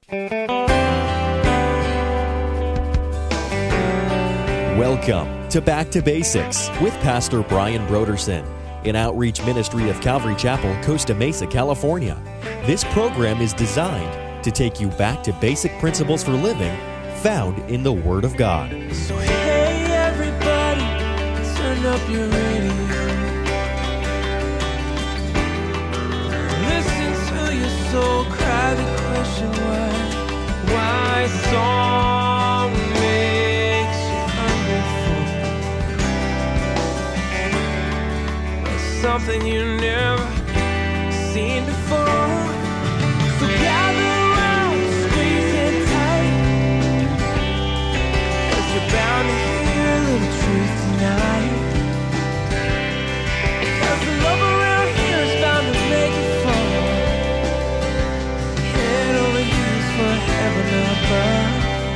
Welcome to Back to Basics with Pastor Brian Broderson, an outreach ministry of Calvary Chapel, Costa Mesa, California. This program is designed to take you back to basic principles for living found in the Word of God. So hey everybody, turn up your radio. Listen to your soul cry the question why song makes you hungry for something you never seen before. So gather around, squeeze it tight, 'cause you're bound to hear a little truth tonight. 'Cause the love around here is bound to make it fall. Head over heels for heaven above.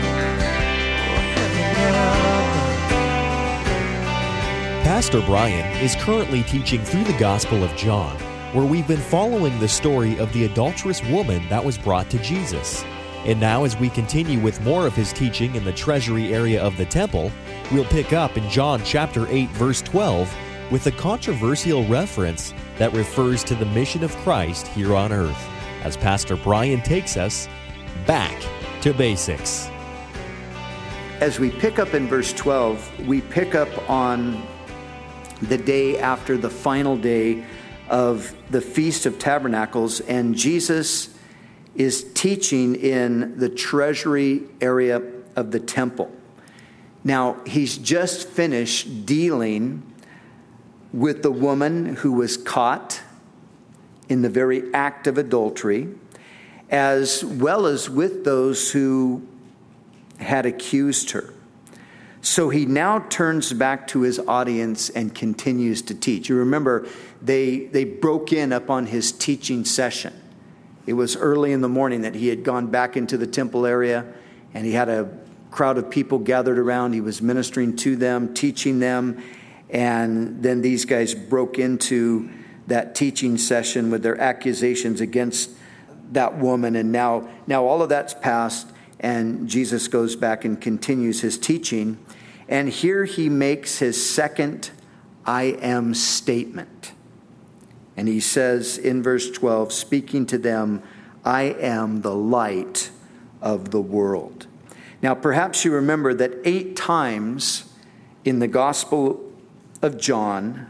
Pastor Brian is currently teaching through the Gospel of John, where we've been following the story of the adulterous woman that was brought to Jesus. And now as we continue with more of his teaching in the treasury area of the temple, we'll pick up in John chapter 8, verse 12, with a controversial reference that refers to the mission of Christ here on earth, as Pastor Brian takes us back to basics. As we pick up in verse 12, we pick up on the day after the final day of the Feast of Tabernacles, and Jesus is teaching in the treasury area of the temple. Now, he's just finished dealing with the woman who was caught in the very act of adultery, as well as with those who had accused her. So he now turns back to his audience and continues to teach. You remember, they broke in upon his teaching session. It was early in the morning that he had gone back into the temple area, and he had a crowd of people gathered around. He was ministering to them, teaching them, and then these guys broke into that teaching session with their accusations against that woman. And now all of that's passed, and Jesus goes back and continues his teaching. And here he makes his second I am statement. And he says in verse 12, speaking to them, I am the light of the world. Now, perhaps you remember that 8 times in the Gospel of John,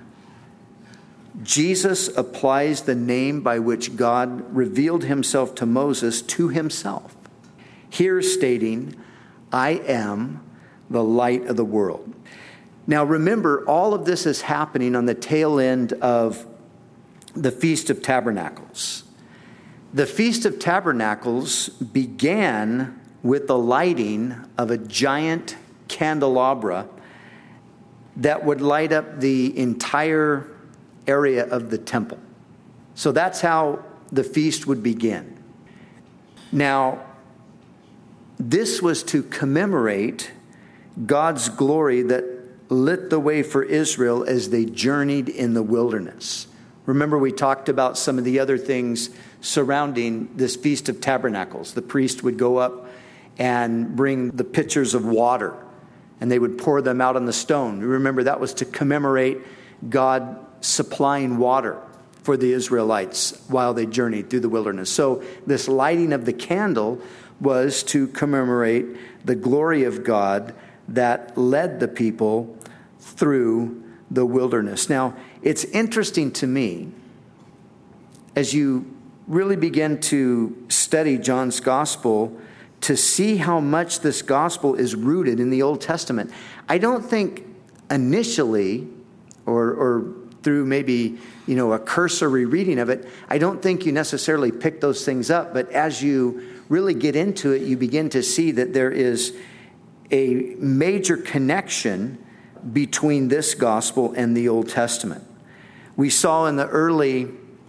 Jesus applies the name by which God revealed himself to Moses to himself. Here stating, I am the light of the world. Now remember, all of this is happening on the tail end of the Feast of Tabernacles. The Feast of Tabernacles began with the lighting of a giant candelabra that would light up the entire area of the temple. So that's how the feast would begin. Now, this was to commemorate God's glory that lit the way for Israel as they journeyed in the wilderness. Remember, we talked about some of the other things surrounding this Feast of Tabernacles. The priest would go up and bring the pitchers of water, and they would pour them out on the stone. Remember, that was to commemorate God supplying water for the Israelites while they journeyed through the wilderness. So this lighting of the candle was to commemorate the glory of God that led the people through the wilderness. Now, it's interesting to me, as you really begin to study John's gospel, to see how much this gospel is rooted in the Old Testament. I don't think initially, or through maybe, a cursory reading of it, I don't think you necessarily pick those things up. But as you really get into it, you begin to see that there is a major connection between this gospel and the Old Testament. We saw in the early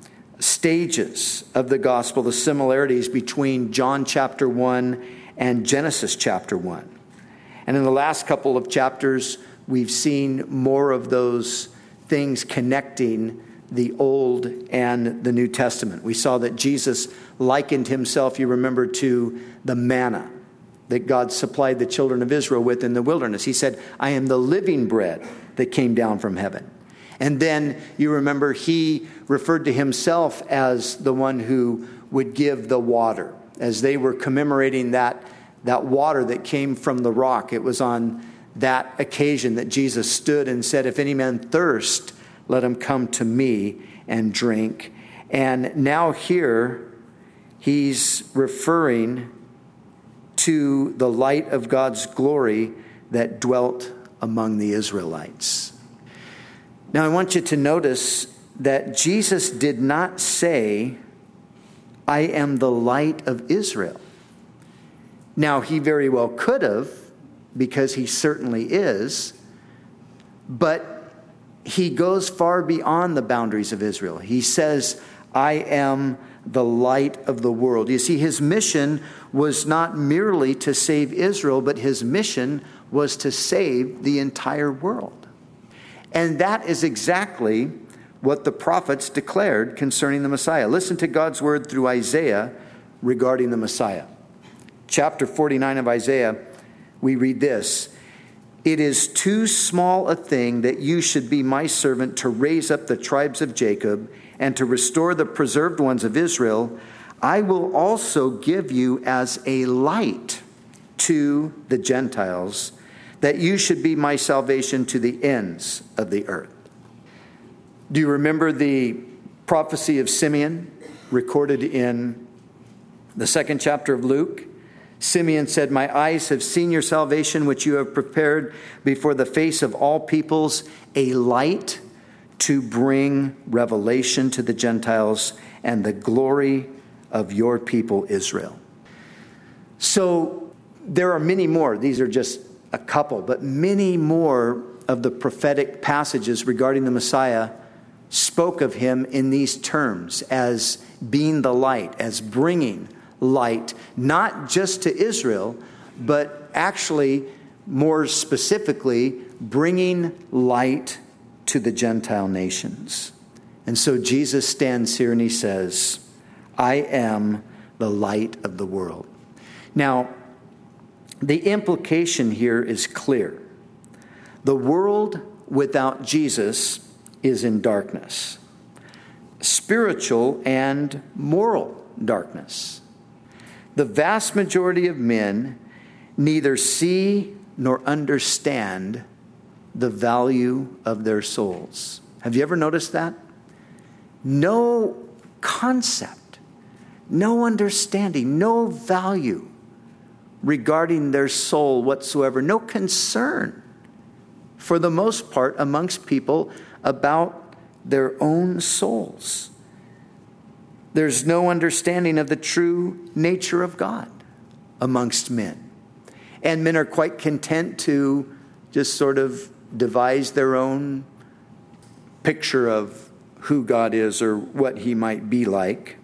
stages of the gospel the similarities between John chapter 1 and Genesis chapter 1. And in the last couple of chapters, we've seen more of those things connecting the Old and the New Testament. We saw that Jesus likened himself, you remember, to the manna that God supplied the children of Israel with in the wilderness. He said, I am the living bread that came down from heaven. And then you remember he referred to himself as the one who would give the water. As they were commemorating that water that came from the rock, it was on that occasion that Jesus stood and said, if any man thirst, let him come to me and drink. And now here he's referring to the light of God's glory that dwelt among the Israelites. Now I want you to notice that Jesus did not say, I am the light of Israel. Now he very well could have, because he certainly is, but he goes far beyond the boundaries of Israel. He says, I am the light of the world. You see, his mission was not merely to save Israel, but his mission was to save the entire world. And that is exactly what the prophets declared concerning the Messiah. Listen to God's word through Isaiah regarding the Messiah. Chapter 49 of Isaiah, we read this. It is too small a thing that you should be my servant to raise up the tribes of Jacob and to restore the preserved ones of Israel. I will also give you as a light to the Gentiles, that you should be my salvation to the ends of the earth. Do you remember the prophecy of Simeon recorded in the 2nd chapter of Luke? Simeon said, my eyes have seen your salvation, which you have prepared before the face of all peoples, a light to bring revelation to the Gentiles and the glory of your people Israel. So there are many more. These are just a couple, but many more of the prophetic passages regarding the Messiah spoke of him in these terms as being the light, as bringing light, not just to Israel, but actually, more specifically, bringing light to the Gentile nations. And so Jesus stands here and he says, I am the light of the world. Now, the implication here is clear. The world without Jesus is in darkness, spiritual and moral darkness. The vast majority of men neither see nor understand the value of their souls. Have you ever noticed that? No concept, no understanding, no value regarding their soul whatsoever, no concern, for the most part, amongst people about their own souls. There's no understanding of the true nature of God amongst men. And men are quite content to just sort of devise their own picture of who God is or what he might be like.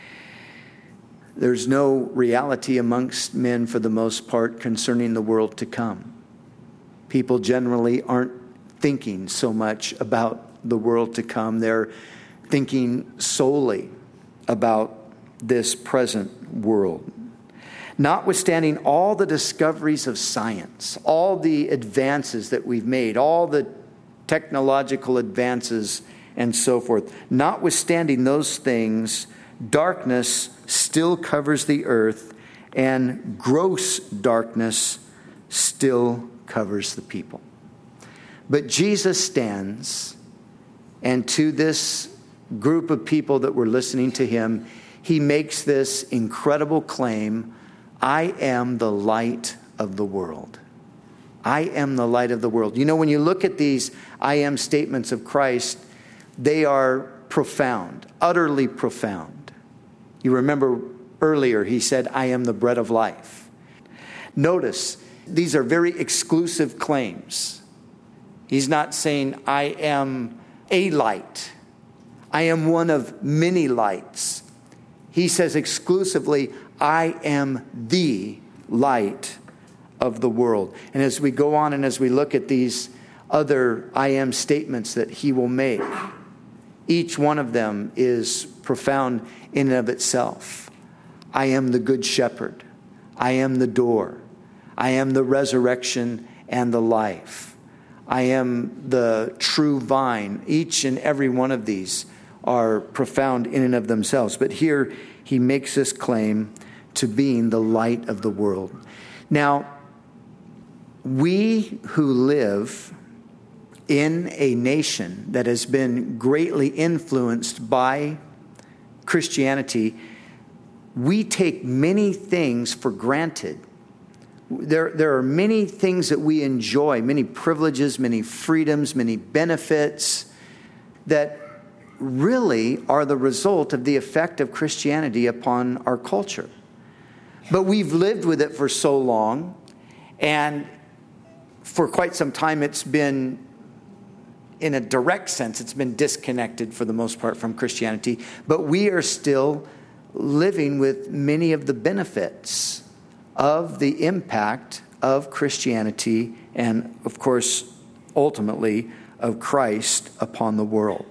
There's no reality amongst men for the most part concerning the world to come. People generally aren't thinking so much about the world to come. They're thinking solely about this present world. Notwithstanding all the discoveries of science, all the advances that we've made, all the technological advances and so forth, notwithstanding those things, darkness still covers the earth, and gross darkness still covers the people. But Jesus stands, and to this group of people that were listening to him, he makes this incredible claim, I am the light of the world. I am the light of the world. You know, when you look at these I am statements of Christ, they are profound, utterly profound. You remember earlier he said, I am the bread of life. Notice, these are very exclusive claims. He's not saying, I am a light. I am one of many lights. He says exclusively, I am the light of the world. And as we go on and as we look at these other I am statements that he will make, Each one of them is profound in and of itself. I am the good shepherd. I am the door. I am the resurrection and the life. I am the true vine. Each and every one of these are profound in and of themselves. But here he makes this claim to being the light of the world. Now, we who live in a nation that has been greatly influenced by Christianity, we take many things for granted. There are many things that we enjoy, many privileges, many freedoms, many benefits that really are the result of the effect of Christianity upon our culture. But we've lived with it for so long, and for quite some time it's been, in a direct sense, it's been disconnected for the most part from Christianity. But we are still living with many of the benefits of the impact of Christianity and, of course, ultimately of Christ upon the world.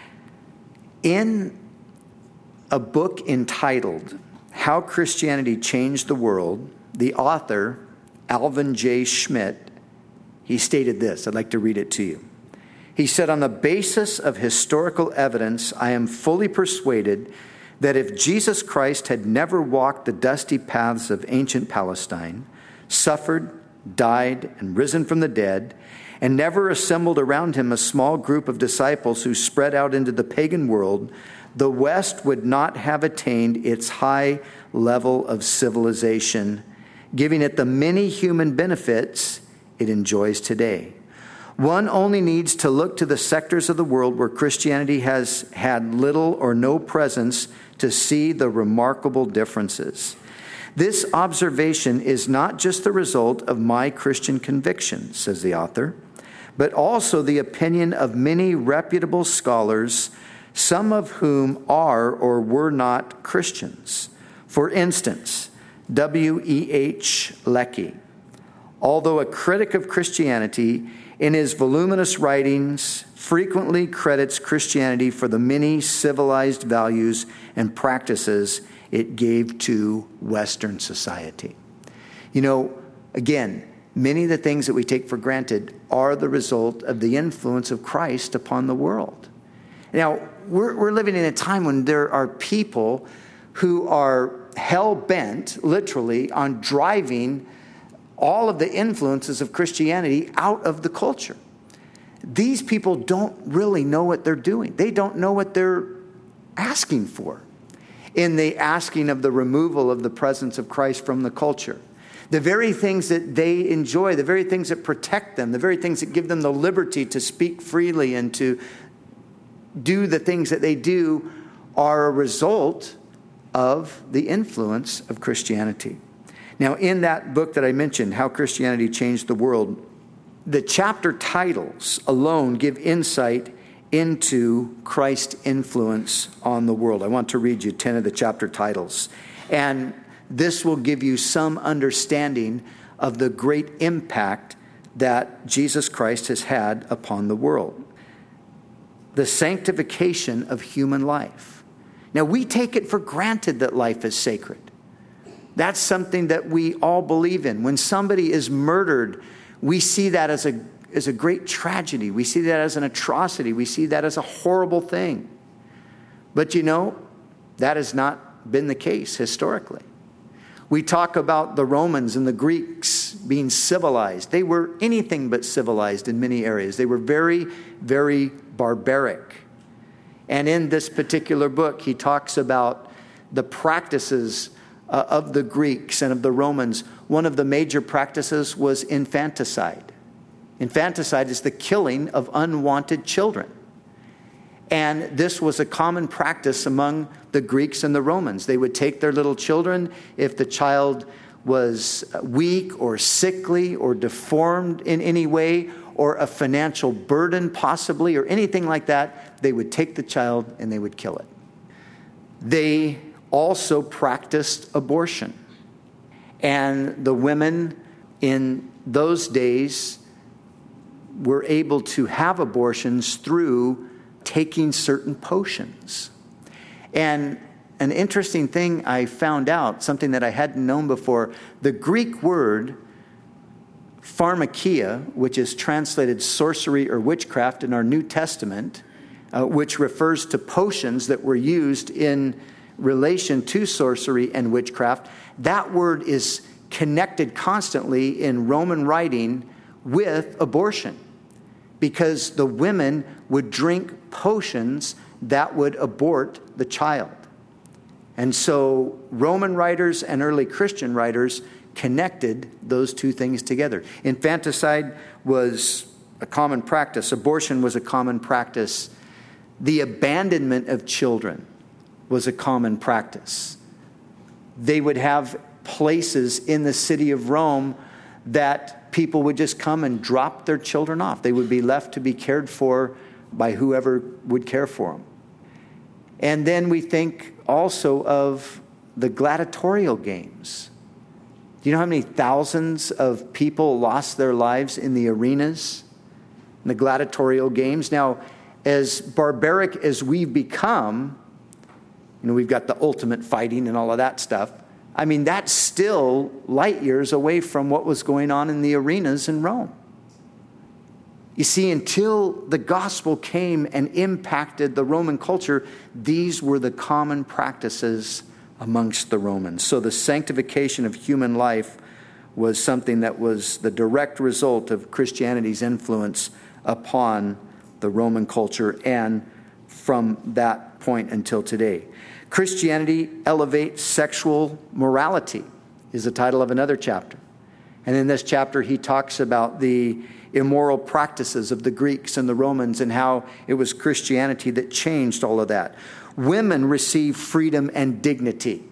In a book entitled How Christianity Changed the World, the author, Alvin J. Schmidt, he stated this. I'd like to read it to you. He said, on the basis of historical evidence, I am fully persuaded that if Jesus Christ had never walked the dusty paths of ancient Palestine, suffered, died, and risen from the dead, and never assembled around him a small group of disciples who spread out into the pagan world, the West would not have attained its high level of civilization, giving it the many human benefits it enjoys today. One only needs to look to the sectors of the world where Christianity has had little or no presence to see the remarkable differences. This observation is not just the result of my Christian conviction, says the author, but also the opinion of many reputable scholars, some of whom are or were not Christians. For instance, W.E.H. Lecky, although a critic of Christianity, in his voluminous writings, frequently credits Christianity for the many civilized values and practices it gave to Western society. You know, again, many of the things that we take for granted are the result of the influence of Christ upon the world. Now, we're living in a time when there are people who are hell-bent, literally, on driving all of the influences of Christianity out of the culture. These people don't really know what they're doing. They don't know what they're asking for in the asking of the removal of the presence of Christ from the culture. The very things that they enjoy, the very things that protect them, the very things that give them the liberty to speak freely and to do the things that they do are a result of the influence of Christianity. Now, in that book that I mentioned, How Christianity Changed the World, the chapter titles alone give insight into Christ's influence on the world. I want to read you 10 of the chapter titles. And this will give you some understanding of the great impact that Jesus Christ has had upon the world. The sanctification of human life. Now, we take it for granted that life is sacred. That's something that we all believe in. When somebody is murdered, we see that as a great tragedy. We see that as an atrocity. We see that as a horrible thing. But you know, that has not been the case historically. We talk about the Romans and the Greeks being civilized. They were anything but civilized in many areas. They were very, very barbaric. And in this particular book, he talks about the practices of the Greeks and of the Romans. One of the major practices was infanticide. Infanticide is the killing of unwanted children. And this was a common practice among the Greeks and the Romans. They would take their little children. If the child was weak or sickly or deformed in any way, or a financial burden possibly, or anything like that, they would take the child and they would kill it. They also practiced abortion. And the women in those days were able to have abortions through taking certain potions. And an interesting thing I found out, something that I hadn't known before, the Greek word pharmakia, which is translated sorcery or witchcraft in our New Testament, which refers to potions that were used in relation to sorcery and witchcraft, that word is connected constantly in Roman writing with abortion, because the women would drink potions that would abort the child. And so Roman writers and early Christian writers connected those two things together. Infanticide was a common practice. Abortion was a common practice. The abandonment of children was a common practice. They would have places in the city of Rome that people would just come and drop their children off. They would be left to be cared for by whoever would care for them. And then we think also of the gladiatorial games. Do you know how many thousands of people lost their lives in the arenas, in the gladiatorial games? Now, as barbaric as we've become, we've got the ultimate fighting and all of that stuff. I mean, that's still light years away from what was going on in the arenas in Rome. You see, until the gospel came and impacted the Roman culture, these were the common practices amongst the Romans. So the sanctification of human life was something that was the direct result of Christianity's influence upon the Roman culture, and from that point until today. Christianity elevates sexual morality is the title of another chapter. And in this chapter, he talks about the immoral practices of the Greeks and the Romans and how it was Christianity that changed all of that. Women receive freedom and dignity.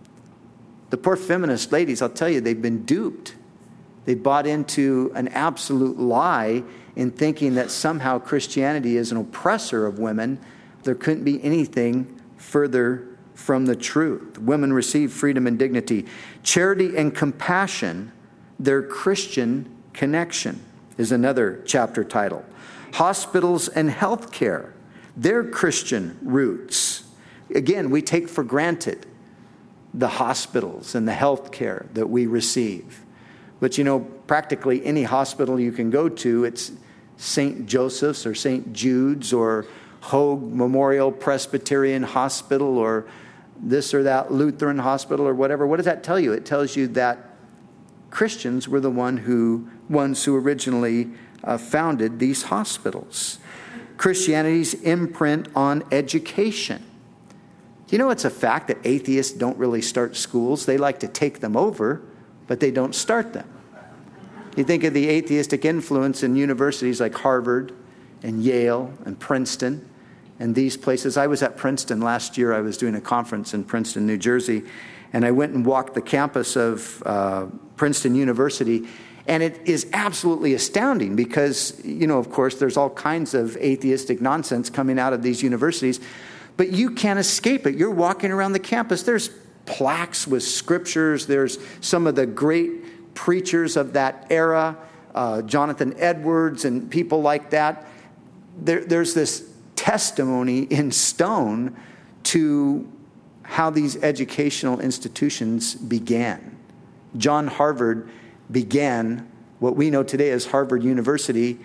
The poor feminist ladies, I'll tell you, they've been duped. They bought into an absolute lie in thinking that somehow Christianity is an oppressor of women. There couldn't be anything further from the truth. Women receive freedom and dignity. Charity and compassion, their Christian connection, is another chapter title. Hospitals and health care, their Christian roots. Again, we take for granted the hospitals and the health care that we receive. But practically any hospital you can go to, it's St. Joseph's or St. Jude's or Hoag Memorial Presbyterian Hospital or this or that Lutheran hospital or whatever. What does that tell you? It tells you that Christians were the ones who originally founded these hospitals. Christianity's imprint on education. Do you know it's a fact that atheists don't really start schools? They like to take them over, but they don't start them. You think of the atheistic influence in universities like Harvard and Yale and Princeton and these places. I was at Princeton last year. I was doing a conference in Princeton, New Jersey, and I went and walked the campus of Princeton University, and it is absolutely astounding because, of course, there's all kinds of atheistic nonsense coming out of these universities, but you can't escape it. You're walking around the campus. There's plaques with scriptures. There's some of the great preachers of that era, Jonathan Edwards and people like that. There's this testimony in stone to how these educational institutions began. John Harvard began what we know today as Harvard University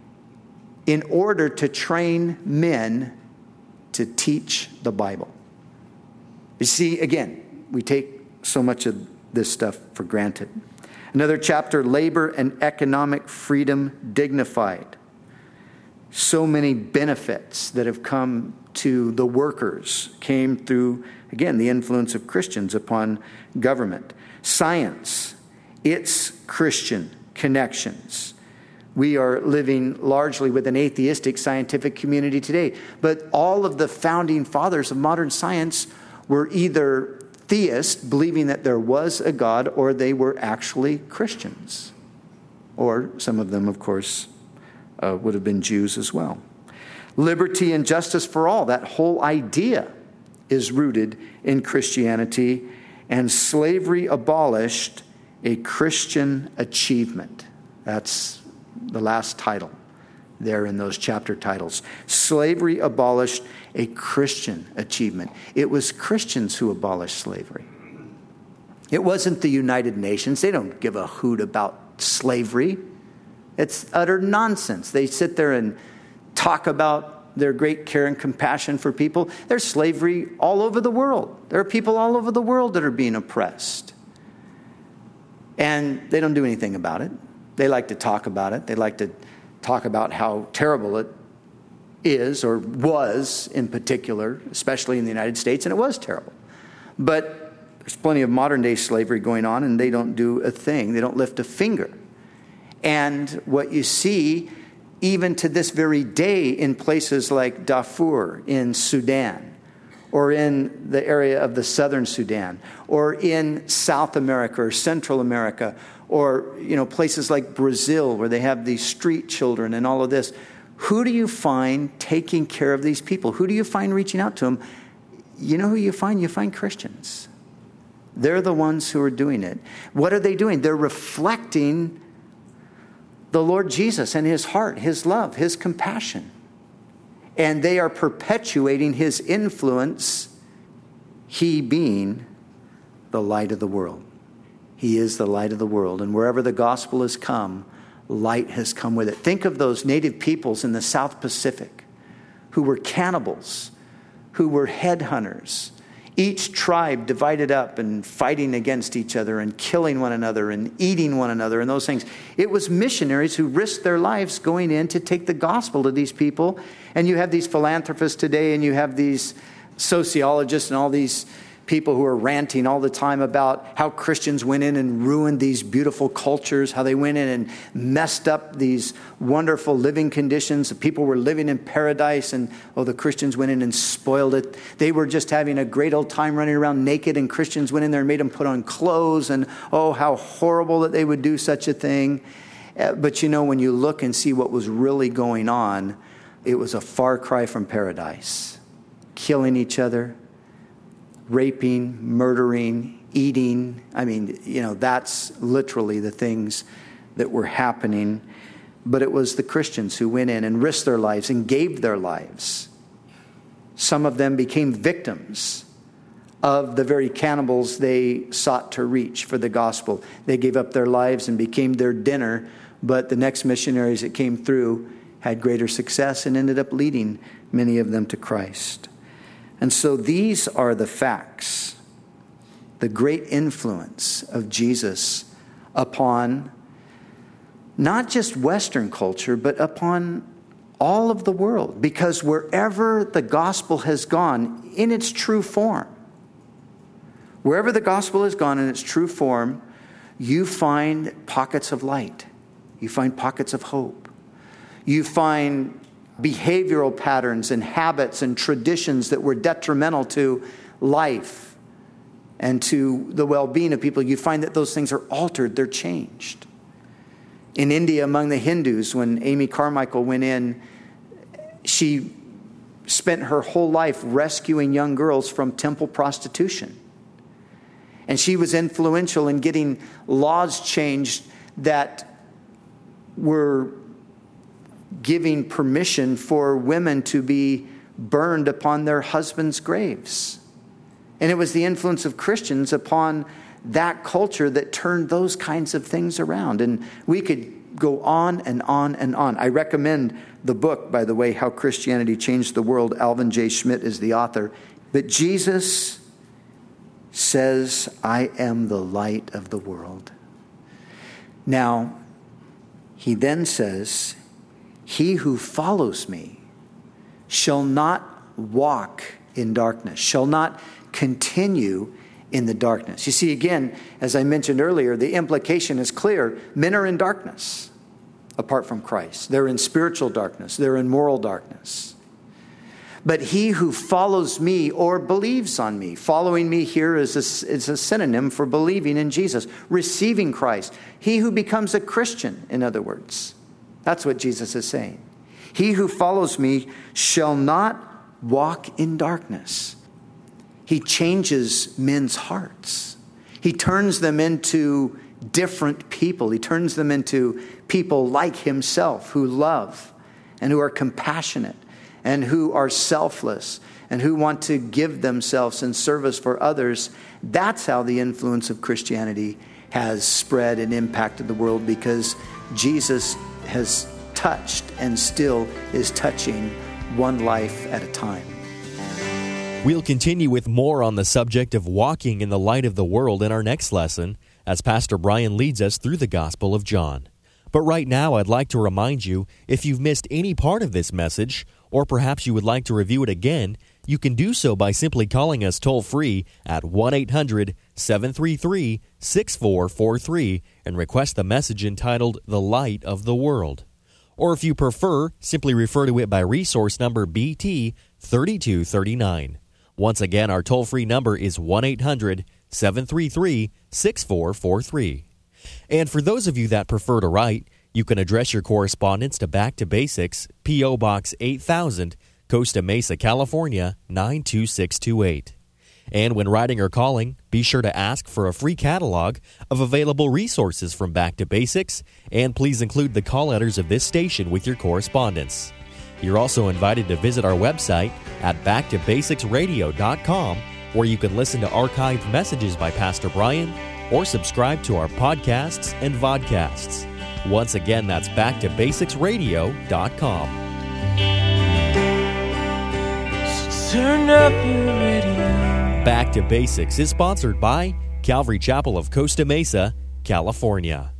in order to train men to teach the Bible. You see, again, we take so much of this stuff for granted. Another chapter, labor and economic freedom dignified. So many benefits that have come to the workers came through, again, the influence of Christians upon government. Science, its Christian connections. We are living largely with an atheistic scientific community today. But all of the founding fathers of modern science were either theists, believing that there was a God, or they were actually Christians. Or some of them, of course, would have been Jews as well. Liberty and justice for all, that whole idea is rooted in Christianity. And slavery abolished, a Christian achievement. That's the last title there in those chapter titles. Slavery abolished, a Christian achievement. It was Christians who abolished slavery. It wasn't the United Nations. They don't give a hoot about slavery. It's utter nonsense. They sit there and talk about their great care and compassion for people. There's slavery all over the world. There are people all over the world that are being oppressed. And they don't do anything about it. They like to talk about it. They like to talk about how terrible it is, or was in particular, especially in the United States, and it was terrible. But there's plenty of modern day slavery going on, and they don't do a thing. They don't lift a finger. And what you see, even to this very day, in places like Darfur in Sudan, or in the area of the southern Sudan, or in South America or Central America, or places like Brazil where they have these street children and all of this. Who do you find taking care of these people? Who do you find reaching out to them? You know who you find? You find Christians. They're the ones who are doing it. What are they doing? They're reflecting the Lord Jesus and his heart, his love, his compassion. And they are perpetuating his influence, he being the light of the world. He is the light of the world. And wherever the gospel has come, light has come with it. Think of those native peoples in the South Pacific who were cannibals, who were headhunters. Each tribe divided up and fighting against each other and killing one another and eating one another and those things. It was missionaries who risked their lives going in to take the gospel to these people. And you have these philanthropists today, and you have these sociologists and all these people who are ranting all the time about how Christians went in and ruined these beautiful cultures, how they went in and messed up these wonderful living conditions. The people were living in paradise, and the Christians went in and spoiled it. They were just having a great old time running around naked, and Christians went in there and made them put on clothes, and how horrible that they would do such a thing. But when you look and see what was really going on, it was a far cry from paradise. Killing each other, raping, murdering, eating. That's literally the things that were happening. But it was the Christians who went in and risked their lives and gave their lives. Some of them became victims of the very cannibals they sought to reach for the gospel. They gave up their lives and became their dinner, but the next missionaries that came through had greater success and ended up leading many of them to Christ. And so these are the facts, the great influence of Jesus upon not just Western culture, but upon all of the world. Because wherever the gospel has gone in its true form, wherever the gospel has gone in its true form, you find pockets of light. You find pockets of hope. You find behavioral patterns and habits and traditions that were detrimental to life and to the well-being of people. You find that those things are altered, they're changed. In India, among the Hindus, when Amy Carmichael went in, she spent her whole life rescuing young girls from temple prostitution. And she was influential in getting laws changed that were giving permission for women to be burned upon their husbands' graves. And it was the influence of Christians upon that culture that turned those kinds of things around. And we could go on and on and on. I recommend the book, by the way, How Christianity Changed the World. Alvin J. Schmidt is the author. But Jesus says, I am the light of the world. Now, he then says, he who follows me shall not walk in darkness, shall not continue in the darkness. You see, again, as I mentioned earlier, the implication is clear. Men are in darkness apart from Christ. They're in spiritual darkness. They're in moral darkness. But he who follows me or believes on me, following me here is a synonym for believing in Jesus, receiving Christ. He who becomes a Christian, in other words. That's what Jesus is saying. He who follows me shall not walk in darkness. He changes men's hearts. He turns them into different people. He turns them into people like himself who love and who are compassionate and who are selfless and who want to give themselves in service for others. That's how the influence of Christianity has spread and impacted the world, because Jesus has touched and still is touching one life at a time. We'll continue with more on the subject of walking in the light of the world in our next lesson as Pastor Brian leads us through the Gospel of John. But right now, I'd like to remind you, if you've missed any part of this message, or perhaps you would like to review it again, you can do so by simply calling us toll-free at 1-800-733-6443 and request the message entitled The Light of the World. Or if you prefer, simply refer to it by resource number BT3239. Once again, our toll-free number is 1-800-733-6443. And for those of you that prefer to write, you can address your correspondence to Back to Basics, P.O. Box 8000, Costa Mesa, California, 92628. And when writing or calling, be sure to ask for a free catalog of available resources from Back to Basics, and please include the call letters of this station with your correspondence. You're also invited to visit our website at backtobasicsradio.com, where you can listen to archived messages by Pastor Brian or subscribe to our podcasts and vodcasts. Once again, that's backtobasicsradio.com. So turn up your radio. Back to Basics is sponsored by Calvary Chapel of Costa Mesa, California.